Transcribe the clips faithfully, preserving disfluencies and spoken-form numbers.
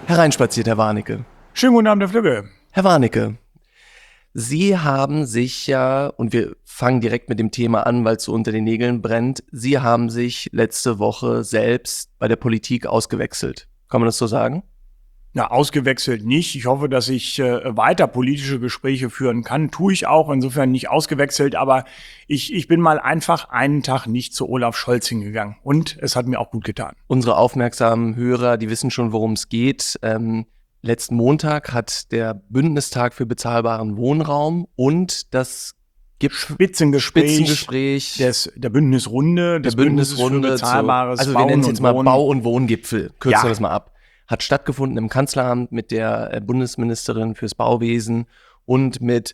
Hereinspaziert, Herr Warnecke. Schönen guten Abend, Herr Flügge. Herr Warnecke, Sie haben sich ja, und wir fangen direkt mit dem Thema an, weil es so unter den Nägeln brennt, Sie haben sich letzte Woche selbst bei der Politik ausgewechselt. Kann man das so sagen? Ja, ausgewechselt nicht. Ich hoffe, dass ich äh, weiter politische Gespräche führen kann. Tue ich auch, insofern nicht ausgewechselt, aber ich, ich bin mal einfach einen Tag nicht zu Olaf Scholz hingegangen. Und es hat mir auch gut getan. Unsere aufmerksamen Hörer, die wissen schon, worum es geht. Ähm, letzten Montag hat der Bündnistag für bezahlbaren Wohnraum und das Gip- Spitzengespräch, Spitzengespräch des, der Bündnisrunde, des der Bündnisrunde Bündnisses für bezahlbares zu, also wir Bauen nennen es jetzt und mal Wohnen. Bau- und Wohngipfel, kürzen Ja. wir das mal ab, hat stattgefunden im Kanzleramt mit der äh, Bundesministerin fürs Bauwesen und mit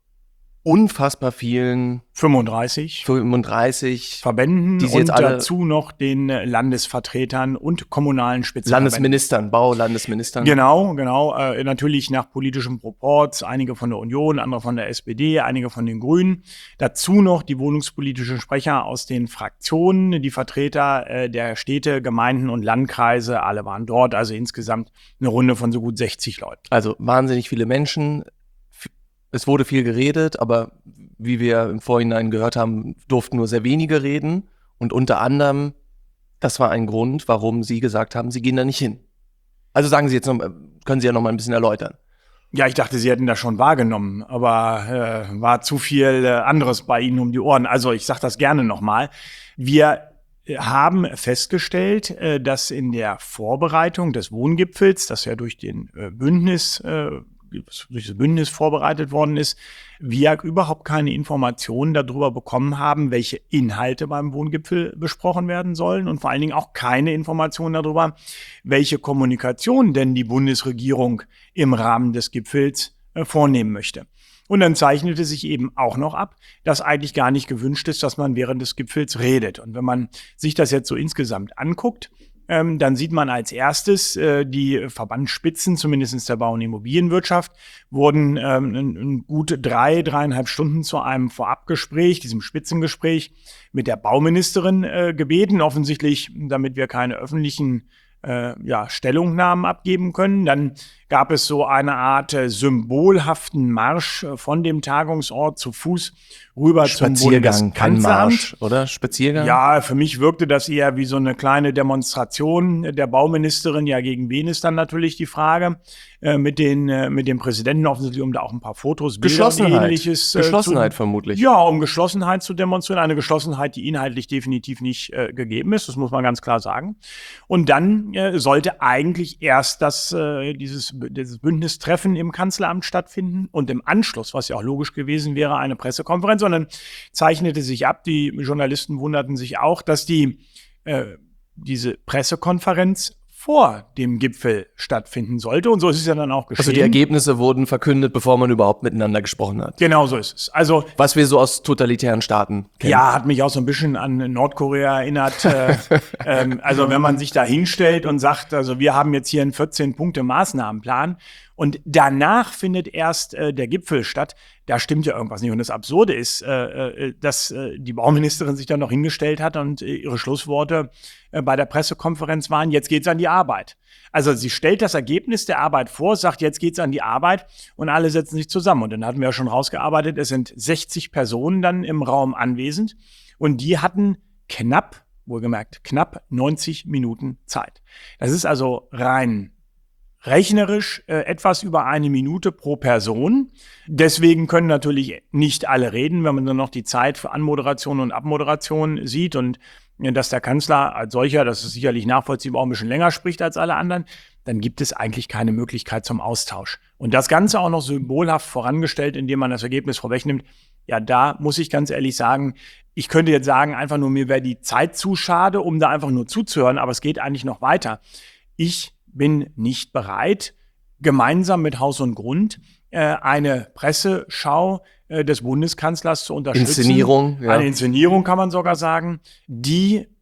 unfassbar vielen fünfunddreißig fünfunddreißig Verbänden die Sie und jetzt alle- dazu noch den äh, Landesvertretern und kommunalen Spitzenverbänden. Landesministern, Baulandesministern. Genau, genau. Äh, natürlich nach politischem Proporz. Einige von der Union, andere von der S P D, einige von den Grünen. Dazu noch die wohnungspolitischen Sprecher aus den Fraktionen, die Vertreter äh, der Städte, Gemeinden und Landkreise. Alle waren dort. Also insgesamt eine Runde von so gut sechzig Leuten. Also wahnsinnig viele Menschen. F- Es wurde viel geredet, aber wie wir im Vorhinein gehört haben, durften nur sehr wenige reden. Und unter anderem, das war ein Grund, warum Sie gesagt haben, Sie gehen da nicht hin. Also sagen Sie jetzt noch, können Sie ja noch mal ein bisschen erläutern. Ja, ich dachte, Sie hätten das schon wahrgenommen, aber äh, war zu viel äh, anderes bei Ihnen um die Ohren. Also ich sage das gerne nochmal. Wir äh, haben festgestellt, äh, dass in der Vorbereitung des Wohngipfels, das ja durch den äh, Bündnis, äh, durch das Bündnis vorbereitet worden ist, wir überhaupt keine Informationen darüber bekommen haben, welche Inhalte beim Wohngipfel besprochen werden sollen und vor allen Dingen auch keine Informationen darüber, welche Kommunikation denn die Bundesregierung im Rahmen des Gipfels äh, vornehmen möchte. Und dann zeichnete sich eben auch noch ab, dass eigentlich gar nicht gewünscht ist, dass man während des Gipfels redet. Und wenn man sich das jetzt so insgesamt anguckt, Ähm, dann sieht man als erstes, äh, die Verbandsspitzen, zumindest der Bau- und Immobilienwirtschaft, wurden ähm, in, in gut drei, dreieinhalb Stunden zu einem Vorabgespräch, diesem Spitzengespräch mit der Bauministerin äh, gebeten, offensichtlich, damit wir keine öffentlichen äh, ja, Stellungnahmen abgeben können. Dann gab es so eine Art äh, symbolhaften Marsch äh, von dem Tagungsort zu Fuß rüber zum Spaziergang, kein Bundeskanzleramt. Marsch, oder? Spaziergang? Ja, für mich wirkte das eher wie so eine kleine Demonstration der Bauministerin. Ja, gegen wen ist dann natürlich die Frage. Äh, mit, den, äh, mit dem Präsidenten offensichtlich, um da auch ein paar Fotos, Bilder und Geschlossenheit. Ähnliches. Äh, Geschlossenheit zu, vermutlich. Ja, um Geschlossenheit zu demonstrieren. Eine Geschlossenheit, die inhaltlich definitiv nicht äh, gegeben ist. Das muss man ganz klar sagen. Und dann äh, sollte eigentlich erst das, äh, dieses, dieses Bündnistreffen im Kanzleramt stattfinden und im Anschluss, was ja auch logisch gewesen wäre, eine Pressekonferenz, sondern zeichnete sich ab. Die Journalisten wunderten sich auch, dass die äh, diese Pressekonferenz vor dem Gipfel stattfinden sollte. Und so ist es ja dann auch geschehen. Also die Ergebnisse wurden verkündet, bevor man überhaupt miteinander gesprochen hat. Genau so ist es. Also Was wir so aus totalitären Staaten kennen. ja, hat mich auch so ein bisschen an Nordkorea erinnert. äh, ähm, also wenn man sich da hinstellt und sagt, also wir haben jetzt hier einen vierzehn-Punkte-Maßnahmenplan und danach findet erst äh, der Gipfel statt, da stimmt ja irgendwas nicht. Und das Absurde ist, äh, äh, dass äh, die Bauministerin sich dann noch hingestellt hat und äh, ihre Schlussworte äh, bei der Pressekonferenz waren, jetzt geht's an die Arbeit. Also sie stellt das Ergebnis der Arbeit vor, sagt, jetzt geht's an die Arbeit und alle setzen sich zusammen. Und dann hatten wir ja schon rausgearbeitet, es sind sechzig Personen dann im Raum anwesend und die hatten knapp, wohlgemerkt, knapp neunzig Minuten Zeit. Das ist also rein rechnerisch äh, etwas über eine Minute pro Person. Deswegen können natürlich nicht alle reden, wenn man dann noch die Zeit für Anmoderation und Abmoderation sieht und äh, dass der Kanzler als solcher, das ist sicherlich nachvollziehbar, auch ein bisschen länger spricht als alle anderen, dann gibt es eigentlich keine Möglichkeit zum Austausch. Und das Ganze auch noch symbolhaft vorangestellt, indem man das Ergebnis vorwegnimmt. Ja, da muss ich ganz ehrlich sagen, ich könnte jetzt sagen, einfach nur, mir wäre die Zeit zu schade, um da einfach nur zuzuhören, aber es geht eigentlich noch weiter. Ich bin nicht bereit, gemeinsam mit Haus und Grund äh, eine Presseschau äh, des Bundeskanzlers zu unterstützen. Inszenierung, ja. Eine Inszenierung kann man sogar sagen, die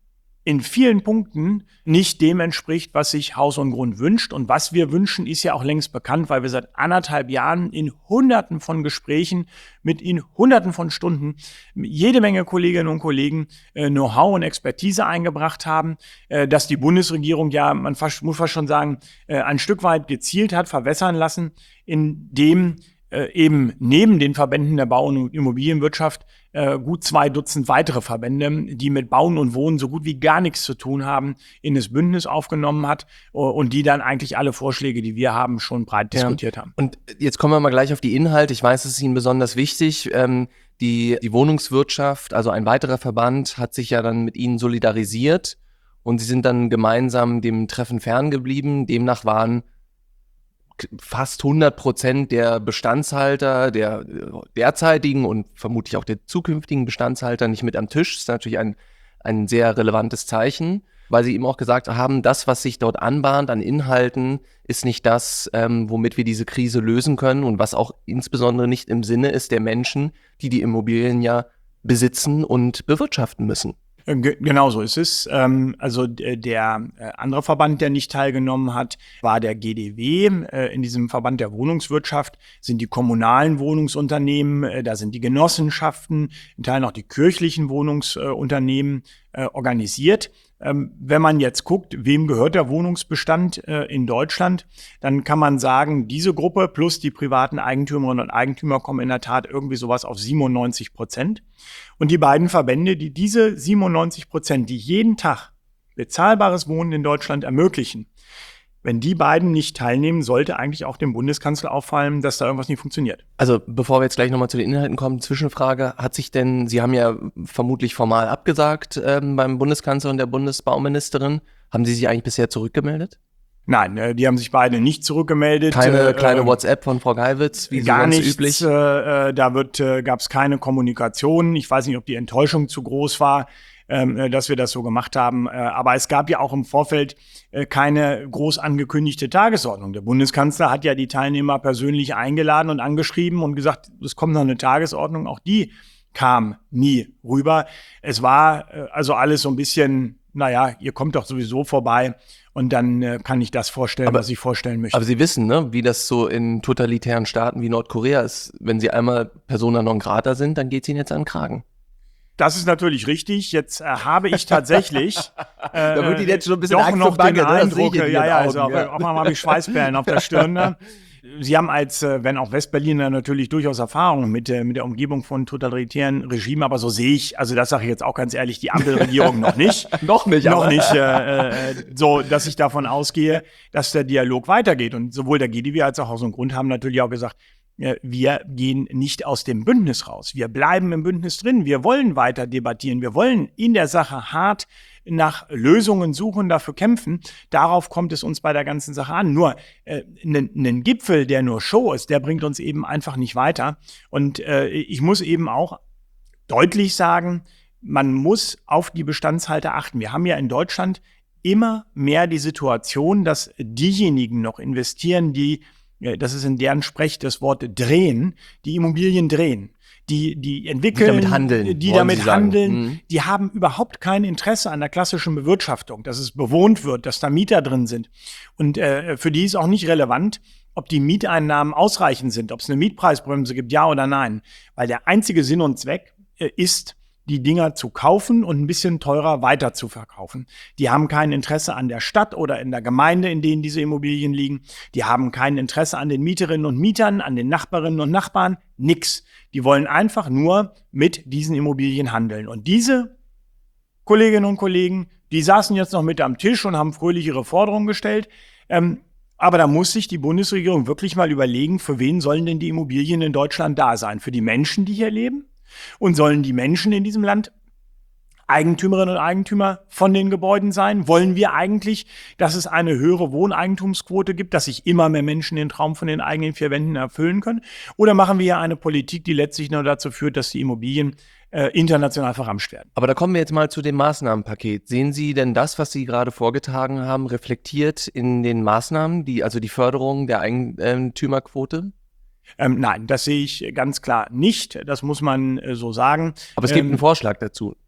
in vielen Punkten nicht dem entspricht, was sich Haus und Grund wünscht. Und was wir wünschen, ist ja auch längst bekannt, weil wir seit anderthalb Jahren in Hunderten von Gesprächen mit in Hunderten von Stunden jede Menge Kolleginnen und Kollegen äh, Know-how und Expertise eingebracht haben, äh, dass die Bundesregierung ja, man fast, muss fast schon sagen, äh, ein Stück weit gezielt hat verwässern lassen, indem Äh, eben neben den Verbänden der Bau- und Immobilienwirtschaft äh, gut zwei Dutzend weitere Verbände, die mit Bauen und Wohnen so gut wie gar nichts zu tun haben, in das Bündnis aufgenommen hat uh, und die dann eigentlich alle Vorschläge, die wir haben, schon breit ja. diskutiert haben. Und jetzt kommen wir mal gleich auf die Inhalte. Ich weiß, es ist Ihnen besonders wichtig. Ähm, die, die Wohnungswirtschaft, also ein weiterer Verband, hat sich ja dann mit Ihnen solidarisiert und Sie sind dann gemeinsam dem Treffen ferngeblieben. Demnach waren fast hundert Prozent der Bestandshalter, der derzeitigen und vermutlich auch der zukünftigen Bestandshalter nicht mit am Tisch. Das ist natürlich ein, ein sehr relevantes Zeichen, weil sie eben auch gesagt haben, das, was sich dort anbahnt an Inhalten, ist nicht das, ähm, womit wir diese Krise lösen können und was auch insbesondere nicht im Sinne ist der Menschen, die die Immobilien ja besitzen und bewirtschaften müssen. G- Genau so ist es. Ähm, also d- der äh, andere Verband, der nicht teilgenommen hat, war der G D W. Äh, in diesem Verband der Wohnungswirtschaft sind die kommunalen Wohnungsunternehmen, äh, da sind die Genossenschaften, in Teilen auch die kirchlichen Wohnungsunternehmen äh, organisiert. Ähm, wenn man jetzt guckt, wem gehört der Wohnungsbestand äh, in Deutschland, dann kann man sagen, diese Gruppe plus die privaten Eigentümerinnen und Eigentümer kommen in der Tat irgendwie sowas auf siebenundneunzig Prozent. Und die beiden Verbände, die diese siebenundneunzig Prozent, die jeden Tag bezahlbares Wohnen in Deutschland ermöglichen, wenn die beiden nicht teilnehmen, sollte eigentlich auch dem Bundeskanzler auffallen, dass da irgendwas nicht funktioniert. Also bevor wir jetzt gleich nochmal zu den Inhalten kommen, Zwischenfrage, hat sich denn, Sie haben ja vermutlich formal abgesagt ähm, beim Bundeskanzler und der Bundesbauministerin, haben Sie sich eigentlich bisher zurückgemeldet? Nein, äh, die haben sich beide nicht zurückgemeldet. Keine äh, kleine äh, WhatsApp von Frau Geiwitz, wie gar sonst nichts, üblich? Äh, da wird, äh, gab es keine Kommunikation. Ich weiß nicht, ob die Enttäuschung zu groß war, ähm, dass wir das so gemacht haben. Äh, aber es gab ja auch im Vorfeld äh, keine groß angekündigte Tagesordnung. Der Bundeskanzler hat ja die Teilnehmer persönlich eingeladen und angeschrieben und gesagt, es kommt noch eine Tagesordnung. Auch die kam nie rüber. Es war äh, also alles so ein bisschen, naja, ihr kommt doch sowieso vorbei. Und dann äh, kann ich das vorstellen, aber, was ich vorstellen möchte. Aber Sie wissen, ne, wie das so in totalitären Staaten wie Nordkorea ist. Wenn Sie einmal Persona non grata sind, dann geht es Ihnen jetzt an den Kragen. Das ist natürlich richtig. Jetzt äh, habe ich tatsächlich äh, da wird Ihnen jetzt schon ein bisschen doch Angst noch und Bange, den ne? Das Eindruck, sehe ich in ja, Ihren ja, Augen, also auch, ja. auch mal habe ich Schweißperlen auf der Stirn. Ne? Sie haben als, äh, wenn auch Westberliner natürlich durchaus Erfahrung mit, äh, mit der Umgebung von totalitären Regimen, aber so sehe ich, also das sage ich jetzt auch ganz ehrlich, die Ampelregierung noch nicht. noch nicht, Noch aber. nicht, äh, äh, so, dass ich davon ausgehe, dass der Dialog weitergeht. Und sowohl der G D W als auch Haus und Grund haben natürlich auch gesagt, wir gehen nicht aus dem Bündnis raus. Wir bleiben im Bündnis drin. Wir wollen weiter debattieren. Wir wollen in der Sache hart nach Lösungen suchen, dafür kämpfen. Darauf kommt es uns bei der ganzen Sache an. Nur äh, ein Gipfel, der nur Show ist, der bringt uns eben einfach nicht weiter. Und äh, ich muss eben auch deutlich sagen, man muss auf die Bestandshalter achten. Wir haben ja in Deutschland immer mehr die Situation, dass diejenigen noch investieren, die, das ist in deren Sprech das Wort drehen, die Immobilien drehen. Die, die entwickeln, die damit handeln, die damit handeln, mhm. die haben überhaupt kein Interesse an der klassischen Bewirtschaftung, dass es bewohnt wird, dass da Mieter drin sind. Und äh, für die ist auch nicht relevant, ob die Mieteinnahmen ausreichend sind, ob es eine Mietpreisbremse gibt, ja oder nein. Weil der einzige Sinn und Zweck äh, ist, die Dinger zu kaufen und ein bisschen teurer weiter zu verkaufen. Die haben kein Interesse an der Stadt oder in der Gemeinde, in denen diese Immobilien liegen. Die haben kein Interesse an den Mieterinnen und Mietern, an den Nachbarinnen und Nachbarn. Nix. Die wollen einfach nur mit diesen Immobilien handeln. Und diese Kolleginnen und Kollegen, die saßen jetzt noch mit am Tisch und haben fröhlich ihre Forderungen gestellt. Ähm, aber da muss sich die Bundesregierung wirklich mal überlegen, für wen sollen denn die Immobilien in Deutschland da sein? Für die Menschen, die hier leben? Und sollen die Menschen in diesem Land Eigentümerinnen und Eigentümer von den Gebäuden sein? Wollen wir eigentlich, dass es eine höhere Wohneigentumsquote gibt, dass sich immer mehr Menschen den Traum von den eigenen vier Wänden erfüllen können? Oder machen wir ja eine Politik, die letztlich nur dazu führt, dass die Immobilien äh, international verramscht werden? Aber da kommen wir jetzt mal zu dem Maßnahmenpaket. Sehen Sie denn das, was Sie gerade vorgetragen haben, reflektiert in den Maßnahmen, die, also die Förderung der Eigentümerquote? Ähm, nein, das sehe ich ganz klar nicht. Das muss man äh, so sagen. Aber es gibt ähm, einen Vorschlag dazu.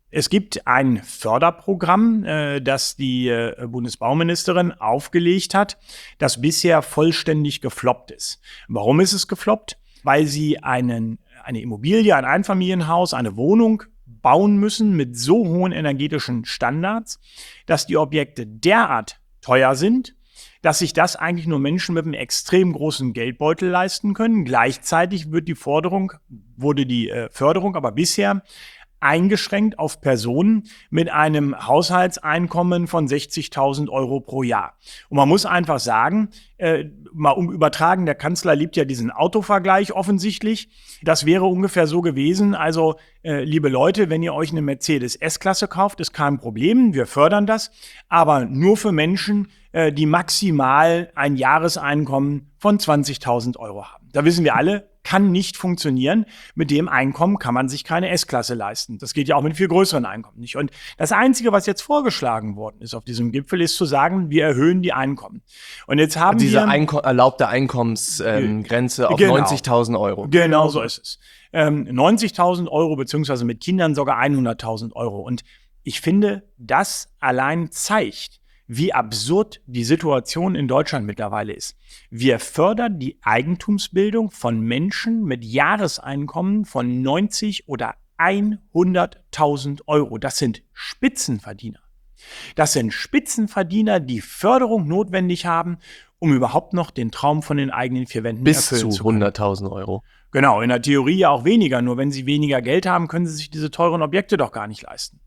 Es gibt ein Förderprogramm, äh, das die äh, Bundesbauministerin aufgelegt hat, das bisher vollständig gefloppt ist. Warum ist es gefloppt? Weil sie einen, eine Immobilie, ein Einfamilienhaus, eine Wohnung bauen müssen mit so hohen energetischen Standards, dass die Objekte derart teuer sind, dass sich das eigentlich nur Menschen mit einem extrem großen Geldbeutel leisten können. Gleichzeitig wird die Forderung, wurde die äh, Förderung aber bisher eingeschränkt auf Personen mit einem Haushaltseinkommen von sechzigtausend Euro pro Jahr. Und man muss einfach sagen, äh, mal um übertragen, der Kanzler liebt ja diesen Autovergleich offensichtlich. Das wäre ungefähr so gewesen. Also, äh, liebe Leute, wenn ihr euch eine Mercedes S-Klasse kauft, ist kein Problem. Wir fördern das. Aber nur für Menschen, äh, die maximal ein Jahreseinkommen von zwanzigtausend Euro haben. Da wissen wir alle, kann nicht funktionieren. Mit dem Einkommen kann man sich keine S-Klasse leisten. Das geht ja auch mit viel größeren Einkommen nicht. Und das Einzige, was jetzt vorgeschlagen worden ist auf diesem Gipfel, ist zu sagen, wir erhöhen die Einkommen. Und jetzt haben Diese wir Einko- erlaubte Einkommensgrenze ähm, auf genau. neunzigtausend Euro. Genau so ist es. Ähm, neunzigtausend Euro beziehungsweise mit Kindern sogar hunderttausend Euro. Und ich finde, das allein zeigt, wie absurd die Situation in Deutschland mittlerweile ist. Wir fördern die Eigentumsbildung von Menschen mit Jahreseinkommen von neunzig oder hunderttausend Euro. Das sind Spitzenverdiener. Das sind Spitzenverdiener, die Förderung notwendig haben, um überhaupt noch den Traum von den eigenen vier Wänden Bis erfüllen zu zu können. hunderttausend Euro. Genau, in der Theorie ja auch weniger. Nur wenn sie weniger Geld haben, können sie sich diese teuren Objekte doch gar nicht leisten.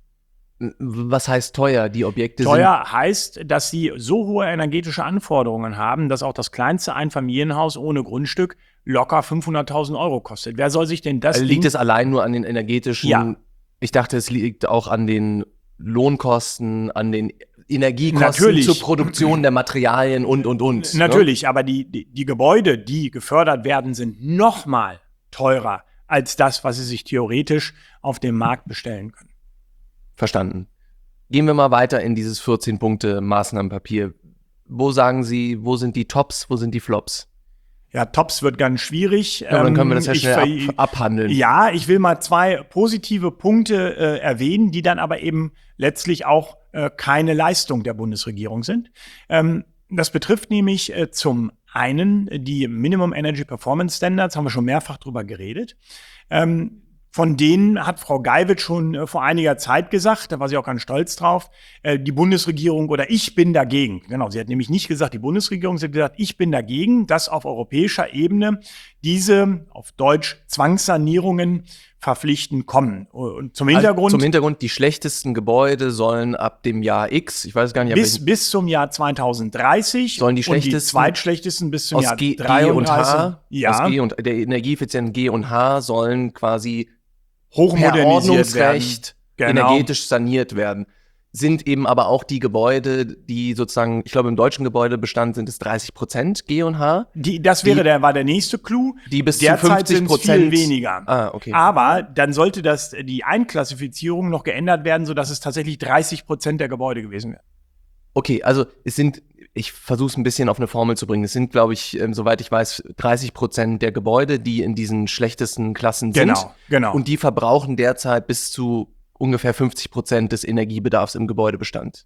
Was heißt teuer? Die Objekte Teuer heißt, dass sie so hohe energetische Anforderungen haben, dass auch das kleinste Einfamilienhaus ohne Grundstück locker fünfhunderttausend Euro kostet. Wer soll sich denn das sind. Also liegt Ding- es allein nur an den energetischen? Ja. Ich dachte, es liegt auch an den Lohnkosten, an den Energiekosten Natürlich. zur Produktion der Materialien und, und, und. Natürlich, aber die, die, die Gebäude, die gefördert werden, sind noch mal teurer als das, was sie sich theoretisch auf dem Markt bestellen können. Verstanden. Gehen wir mal weiter in dieses vierzehn-Punkte-Maßnahmenpapier. Wo sagen Sie, wo sind die Tops, wo sind die Flops? Ja, Tops wird ganz schwierig. Ja, aber dann können wir das ja Ich schnell ver- ab, abhandeln. Ja, ich will mal zwei positive Punkte äh, erwähnen, die dann aber eben letztlich auch äh, keine Leistung der Bundesregierung sind. Ähm, das betrifft nämlich äh, zum einen die Minimum Energy Performance Standards, haben wir schon mehrfach drüber geredet. Ähm, Von denen hat Frau Geiwitz schon äh, vor einiger Zeit gesagt, da war sie auch ganz stolz drauf, äh, die Bundesregierung oder ich bin dagegen. Genau, sie hat nämlich nicht gesagt, die Bundesregierung, sie hat gesagt, ich bin dagegen, dass auf europäischer Ebene diese, auf Deutsch, Zwangssanierungen verpflichtend kommen. Und zum Hintergrund, Also zum Hintergrund, die schlechtesten Gebäude sollen ab dem Jahr X, ich weiß gar nicht, ab bis, welchem- bis zum Jahr zweitausenddreißig Sollen die und die schlechtesten zweitschlechtesten bis zum aus Jahr G, G und dreiunddreißig. H, Ja, aus G und der energieeffizienten G und H sollen quasi per hochmodernisiert werden. Ordnungsrecht Genau. energetisch saniert werden. Sind eben aber auch die Gebäude, die sozusagen, ich glaube im deutschen Gebäudebestand sind es dreißig Prozent G und H, Die, das wäre Die- der, war der nächste Clou. die bis zu Derzeit fünfzig sind es viel Prozent weniger. Ah, okay. Aber dann sollte das, die Einklassifizierung noch geändert werden, sodass es tatsächlich dreißig Prozent der Gebäude gewesen wäre. Okay, also es sind, ich versuche es ein bisschen auf eine Formel zu bringen, es sind, glaube ich, ähm, soweit ich weiß, dreißig Prozent der Gebäude, die in diesen schlechtesten Klassen sind. Genau, genau. Und die verbrauchen derzeit bis zu ungefähr fünfzig Prozent des Energiebedarfs im Gebäudebestand.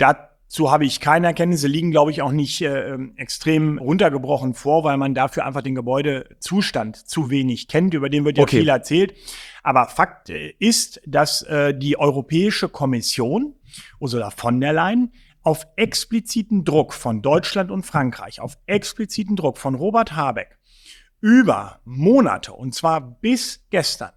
Dazu habe ich keine Erkenntnisse, liegen, glaube ich, auch nicht äh, extrem runtergebrochen vor, weil man dafür einfach den Gebäudezustand zu wenig kennt. Über den wird ja Okay. viel erzählt. Aber Fakt äh, ist, dass äh, die Europäische Kommission, Ursula von der Leyen, auf expliziten Druck von Deutschland und Frankreich, auf expliziten Druck von Robert Habeck über Monate, und zwar bis gestern,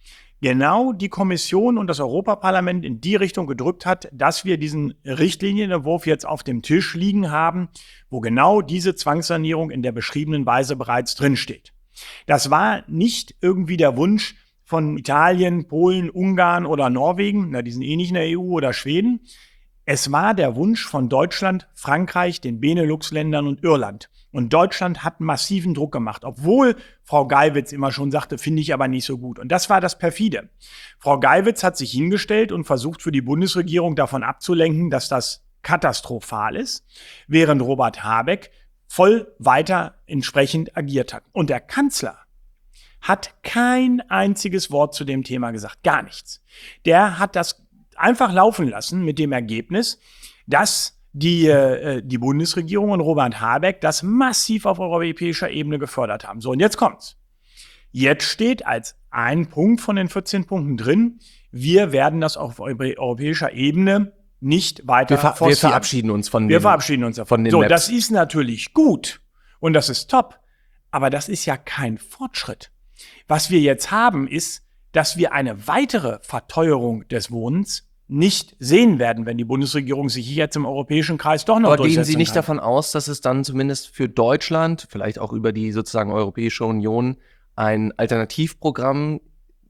genau die Kommission und das Europaparlament in die Richtung gedrückt hat, dass wir diesen Richtlinienentwurf jetzt auf dem Tisch liegen haben, wo genau diese Zwangssanierung in der beschriebenen Weise bereits drinsteht. Das war nicht irgendwie der Wunsch von Italien, Polen, Ungarn oder Norwegen, na, die sind eh nicht in der E U, oder Schweden. Es war der Wunsch von Deutschland, Frankreich, den Benelux-Ländern und Irland. Und Deutschland hat massiven Druck gemacht, obwohl Frau Geiwitz immer schon sagte, finde ich aber nicht so gut. Und das war das Perfide. Frau Geiwitz hat sich hingestellt und versucht für die Bundesregierung davon abzulenken, dass das katastrophal ist, während Robert Habeck voll weiter entsprechend agiert hat. Und der Kanzler hat kein einziges Wort zu dem Thema gesagt. Gar nichts. Der hat das einfach laufen lassen mit dem Ergebnis, dass die, äh, die Bundesregierung und Robert Habeck das massiv auf europäischer Ebene gefördert haben. So, und jetzt kommt's. Jetzt steht als ein Punkt von den vierzehn Punkten drin, wir werden das auf europäischer Ebene nicht weiter wir, ver forcieren. wir verabschieden uns von Wir den, verabschieden uns davon. von den So, Maps. das ist natürlich gut und das ist top, aber das ist ja kein Fortschritt. Was wir jetzt haben, ist, dass wir eine weitere Verteuerung des Wohnens nicht sehen werden, wenn die Bundesregierung sich jetzt im europäischen Kreis doch noch Aber gehen durchsetzen Sie nicht kann. davon aus, dass es dann zumindest für Deutschland, vielleicht auch über die sozusagen Europäische Union, ein Alternativprogramm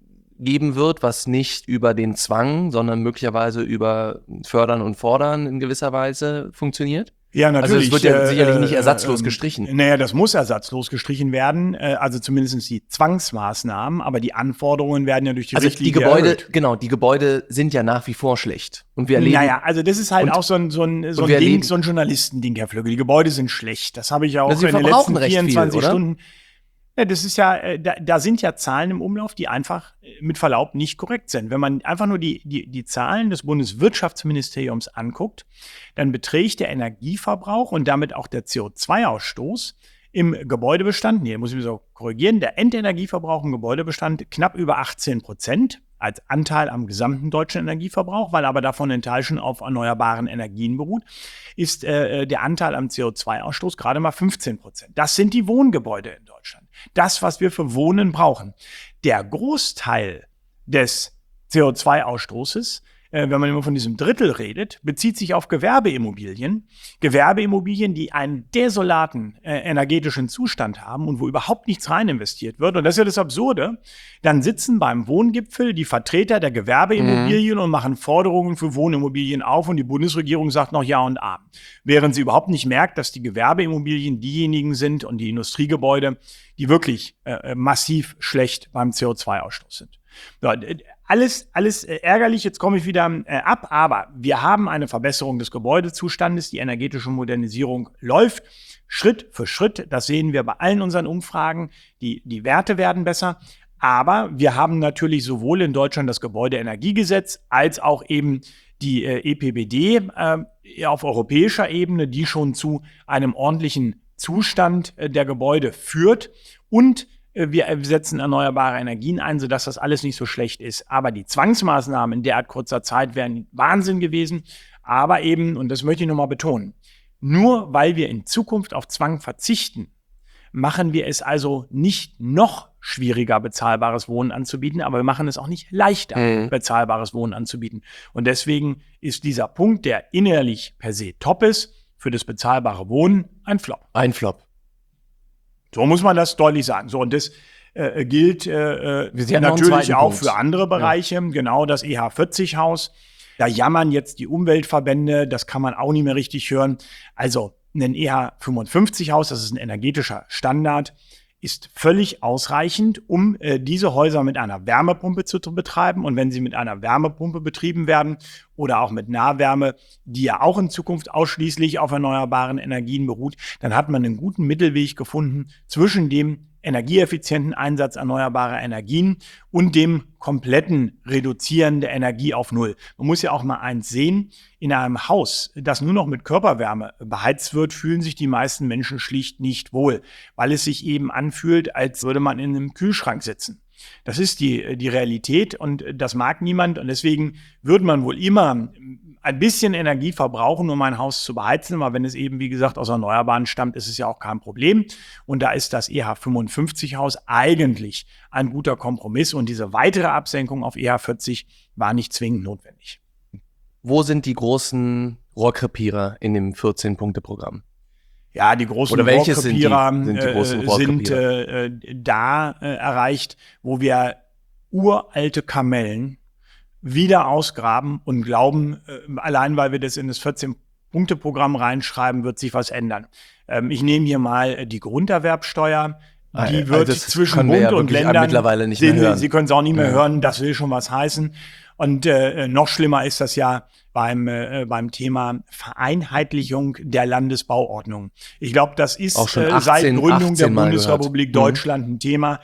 geben wird, was nicht über den Zwang, sondern möglicherweise über Fördern und Fordern in gewisser Weise funktioniert? Ja, natürlich. Also es wird ja äh, sicherlich nicht äh, ersatzlos äh, gestrichen. Naja, das muss ersatzlos gestrichen werden, äh, also zumindest die Zwangsmaßnahmen, aber die Anforderungen werden ja durch die Also die Richtlinie Gebäude, erhöht. genau, die Gebäude sind ja nach wie vor schlecht. Und wir erleben, Naja, also das ist halt Und- auch so ein, so ein, so und ein wir Ding, erleben- so ein Journalistending, Herr Flügge. Die Gebäude sind schlecht. Das habe ich ja auch Na, sie in den verbrauchen letzten recht viel, vierundzwanzig oder? Stunden. Ja, das ist ja, äh, da, da sind ja Zahlen im Umlauf, die einfach äh, mit Verlaub nicht korrekt sind. Wenn man einfach nur die, die, die Zahlen des Bundeswirtschaftsministeriums anguckt, dann beträgt der Energieverbrauch und damit auch der C O zwei Ausstoß im Gebäudebestand, nee, muss ich mich so korrigieren, der Endenergieverbrauch im Gebäudebestand knapp über achtzehn Prozent als Anteil am gesamten deutschen Energieverbrauch, weil aber davon ein Teil schon auf erneuerbaren Energien beruht, ist äh, der Anteil am C O zwei Ausstoß gerade mal fünfzehn Prozent. Das sind die Wohngebäude in Deutschland. Das, was wir für Wohnen brauchen. Der Großteil des C O zwei Ausstoßes, äh, wenn man immer von diesem Drittel redet, bezieht sich auf Gewerbeimmobilien. Gewerbeimmobilien, die einen desolaten äh, energetischen Zustand haben und wo überhaupt nichts rein investiert wird. Und das ist ja das Absurde. Dann sitzen beim Wohngipfel die Vertreter der Gewerbeimmobilien mhm. und machen Forderungen für Wohnimmobilien auf und die Bundesregierung sagt noch Ja und Amen. Während sie überhaupt nicht merkt, dass die Gewerbeimmobilien diejenigen sind und die Industriegebäude, die wirklich äh, massiv schlecht beim C O zwei Ausstoß sind. So, alles, alles äh, ärgerlich, jetzt komme ich wieder äh, ab, aber wir haben eine Verbesserung des Gebäudezustandes, die energetische Modernisierung läuft Schritt für Schritt, das sehen wir bei allen unseren Umfragen, die, die Werte werden besser, aber wir haben natürlich sowohl in Deutschland das Gebäudeenergiegesetz als auch eben die äh, E P B D äh, auf europäischer Ebene, die schon zu einem ordentlichen Zustand äh, der Gebäude führt und wir setzen erneuerbare Energien ein, sodass das alles nicht so schlecht ist. Aber die Zwangsmaßnahmen in derart kurzer Zeit wären Wahnsinn gewesen. Aber eben, und das möchte ich nochmal betonen, nur weil wir in Zukunft auf Zwang verzichten, machen wir es also nicht noch schwieriger, bezahlbares Wohnen anzubieten, aber wir machen es auch nicht leichter, mhm. bezahlbares Wohnen anzubieten. Und deswegen ist dieser Punkt, der innerlich per se top ist, für das bezahlbare Wohnen ein Flop. Ein Flop. So muss man das deutlich sagen. So, und das äh, gilt äh, Wir natürlich auch Punkt. für andere Bereiche. Ja. Genau, das E H vierzig Haus. Da jammern jetzt die Umweltverbände, das kann man auch nicht mehr richtig hören. Also ein E H fünfundfünfzig Haus, das ist ein energetischer Standard, ist völlig ausreichend, um äh, diese Häuser mit einer Wärmepumpe zu, zu betreiben. Und wenn sie mit einer Wärmepumpe betrieben werden oder auch mit Nahwärme, die ja auch in Zukunft ausschließlich auf erneuerbaren Energien beruht, dann hat man einen guten Mittelweg gefunden zwischen dem energieeffizienten Einsatz erneuerbarer Energien und dem kompletten Reduzieren der Energie auf Null. Man muss ja auch mal eins sehen, in einem Haus, das nur noch mit Körperwärme beheizt wird, fühlen sich die meisten Menschen schlicht nicht wohl, weil es sich eben anfühlt, als würde man in einem Kühlschrank sitzen. Das ist die, die Realität und das mag niemand und deswegen würde man wohl immer ein bisschen Energie verbrauchen, um ein Haus zu beheizen, aber wenn es eben, wie gesagt, aus Erneuerbaren stammt, ist es ja auch kein Problem. Und da ist das E H fünfundfünfzig Haus eigentlich ein guter Kompromiss und diese weitere Absenkung auf E H vierzig war nicht zwingend notwendig. Wo sind die großen Rohrkrepierer in dem vierzehn-Punkte-Programm? Ja, die großen Oder welches sind die, Rohrkrepierer sind die großen äh, Rohrkrepierer? sind äh, da äh, erreicht, wo wir uralte Kamellen wieder ausgraben und glauben, äh, allein weil wir das in das vierzehn-Punkte-Programm reinschreiben, wird sich was ändern. Ähm, ich nehme hier mal äh, die Grunderwerbsteuer. Die Ah, wird das zwischen können wir Bund ja und wirklich Ländern, mittlerweile nicht sehen mehr Sie, hören. Sie können es auch nicht mehr Ja. hören, das will schon was heißen. Und äh, noch schlimmer ist das ja beim, äh, beim Thema Vereinheitlichung der Landesbauordnung. Ich glaube, das ist Auch schon äh, achtzehn seit Gründung der achtzehn Mal Bundesrepublik gehört. Deutschland ein Thema.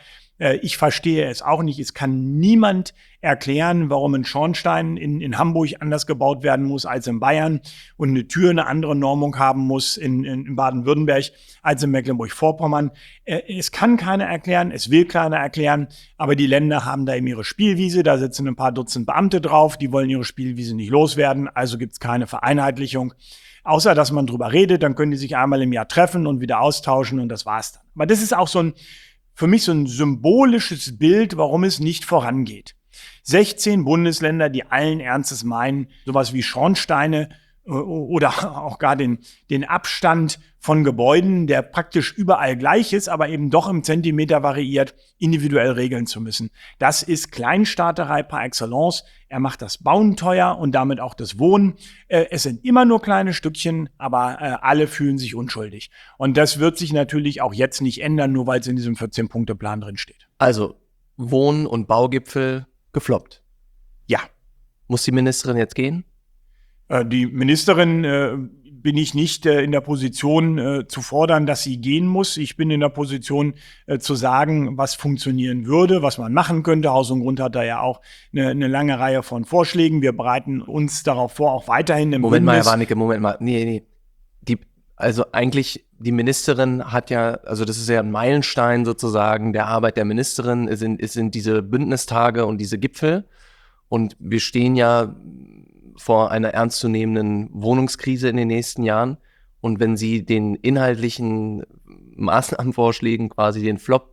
Äh, ich verstehe es auch nicht. Es kann niemand erklären, warum ein Schornstein in, in Hamburg anders gebaut werden muss als in Bayern und eine Tür eine andere Normung haben muss in, in, in Baden-Württemberg als in Mecklenburg-Vorpommern. Äh, es kann keiner erklären, es will keiner erklären, aber die Länder haben da eben ihre Spielwiese, da sitzen ein paar Dutzend Beamte drauf, die wollen ihre Spielwiese nicht loswerden, also gibt es keine Vereinheitlichung. Außer, dass man drüber redet, dann können die sich einmal im Jahr treffen und wieder austauschen und das war's dann. Aber das ist auch so ein, für mich so ein symbolisches Bild, warum es nicht vorangeht. sechzehn Bundesländer, die allen Ernstes meinen, sowas wie Schornsteine äh, oder auch gar den, den Abstand von Gebäuden, der praktisch überall gleich ist, aber eben doch im Zentimeter variiert, individuell regeln zu müssen. Das ist Kleinstaaterei par excellence. Er macht das Bauen teuer und damit auch das Wohnen. Äh, es sind immer nur kleine Stückchen, aber äh, alle fühlen sich unschuldig. Und das wird sich natürlich auch jetzt nicht ändern, nur weil es in diesem vierzehn-Punkte-Plan drin steht. Also Wohn- und Baugipfel gefloppt. Ja. Muss die Ministerin jetzt gehen? Äh, die Ministerin äh, bin ich nicht äh, in der Position äh, zu fordern, dass sie gehen muss. Ich bin in der Position äh, zu sagen, was funktionieren würde, was man machen könnte. Haus und Grund hat da ja auch eine, eine lange Reihe von Vorschlägen. Wir bereiten uns darauf vor, auch weiterhin im Moment Bündnis. mal, Herr Warnecke, Moment mal. Nee, nee. Die, also eigentlich, die Ministerin hat ja, also das ist ja ein Meilenstein sozusagen der Arbeit der Ministerin, es sind, es sind diese Bündnistage und diese Gipfel. Und wir stehen ja vor einer ernstzunehmenden Wohnungskrise in den nächsten Jahren. Und wenn sie den inhaltlichen Maßnahmenvorschlägen quasi den Flop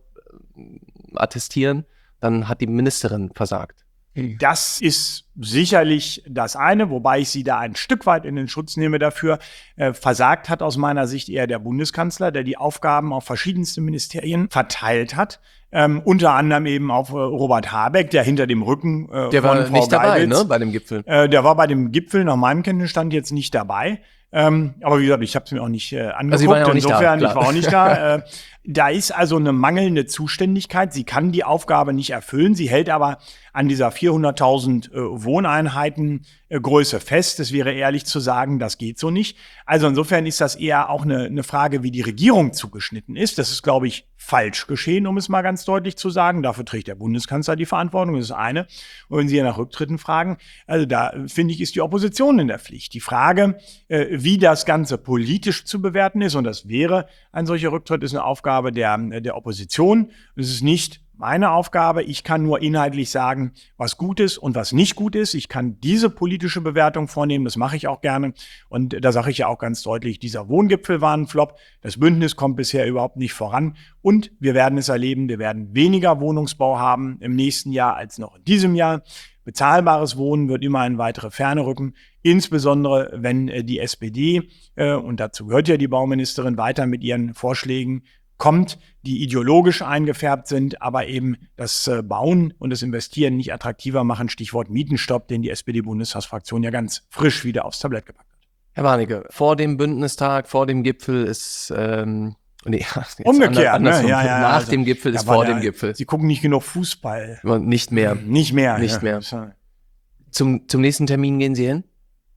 attestieren, dann hat die Ministerin versagt. Das ist sicherlich das eine, wobei ich sie da ein Stück weit in den Schutz nehme dafür. Äh, versagt hat aus meiner Sicht eher der Bundeskanzler, der die Aufgaben auf verschiedenste Ministerien verteilt hat. Ähm, unter anderem eben auf äh, Robert Habeck, der hinter dem Rücken äh, Der von war Frau nicht dabei, Geibitz, ne, bei dem Gipfel. Äh, der war bei dem Gipfel nach meinem Kenntnisstand jetzt nicht dabei. Ähm, aber wie gesagt, ich habe es mir auch nicht äh, angeguckt. Also Sie waren ja auch nicht Insofern, da, ich war auch nicht da. Äh, da ist also eine mangelnde Zuständigkeit. Sie kann die Aufgabe nicht erfüllen. Sie hält aber an dieser vierhunderttausend äh, Wohneinheiten äh, Größe fest. Es wäre ehrlich zu sagen, das geht so nicht. Also insofern ist das eher auch eine, eine Frage, wie die Regierung zugeschnitten ist. Das ist, glaube ich, falsch geschehen, um es mal ganz deutlich zu sagen. Dafür trägt der Bundeskanzler die Verantwortung. Das ist eine. Und wenn Sie nach Rücktritten fragen, also da finde ich, ist die Opposition in der Pflicht. Die Frage, äh, wie das Ganze politisch zu bewerten ist, und das wäre ein solcher Rücktritt, ist eine Aufgabe der, der Opposition. Es ist nicht meine Aufgabe. Ich kann nur inhaltlich sagen, was gut ist und was nicht gut ist. Ich kann diese politische Bewertung vornehmen, das mache ich auch gerne. Und da sage ich ja auch ganz deutlich, dieser Wohngipfel war ein Flop. Das Bündnis kommt bisher überhaupt nicht voran. Und wir werden es erleben, wir werden weniger Wohnungsbau haben im nächsten Jahr als noch in diesem Jahr. Bezahlbares Wohnen wird immer in weitere Ferne rücken, insbesondere wenn äh, die S P D, äh, und dazu gehört ja die Bauministerin, weiter mit ihren Vorschlägen kommt, die ideologisch eingefärbt sind, aber eben das äh, Bauen und das Investieren nicht attraktiver machen. Stichwort Mietenstopp, den die S P D-Bundestagsfraktion ja ganz frisch wieder aufs Tablett gepackt hat. Herr Warnecke, vor dem Bündnistag, vor dem Gipfel ist ähm, nee, jetzt Umgekehrt, anders, ne? Ja, ja, nach also, dem Gipfel ist aber vor da, dem Gipfel. Sie gucken nicht genug Fußball. Nicht mehr. Nicht mehr. Nicht ja. mehr. Zum, zum nächsten Termin gehen Sie hin?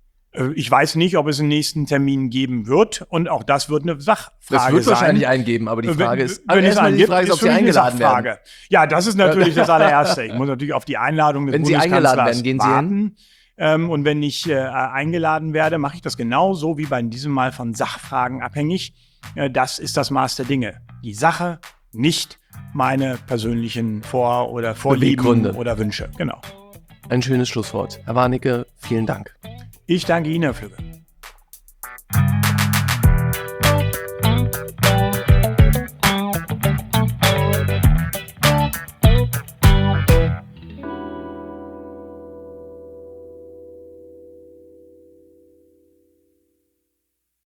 Ich weiß nicht, ob es einen nächsten Termin geben wird. Und auch das wird eine Sachfrage sein. Das wird wahrscheinlich einen geben, aber die Frage wenn, ist, wenn es erstmal einen die gibt, Frage ist, ob Sie eingeladen werden. Ja, das ist natürlich das allererste. Ich muss natürlich auf die Einladung des Wenn Sie Bundeskanzlers eingeladen werden, gehen Sie warten. hin? Ähm, und wenn ich äh, eingeladen werde, mache ich das genauso wie bei diesem Mal von Sachfragen abhängig. Äh, das ist das Maß der Dinge. Die Sache, nicht meine persönlichen Vor- oder Vorlieben Beweggründe. oder Wünsche. Genau. Ein schönes Schlusswort. Herr Warnecke, vielen Dank. Ich danke Ihnen, Herr Flügge.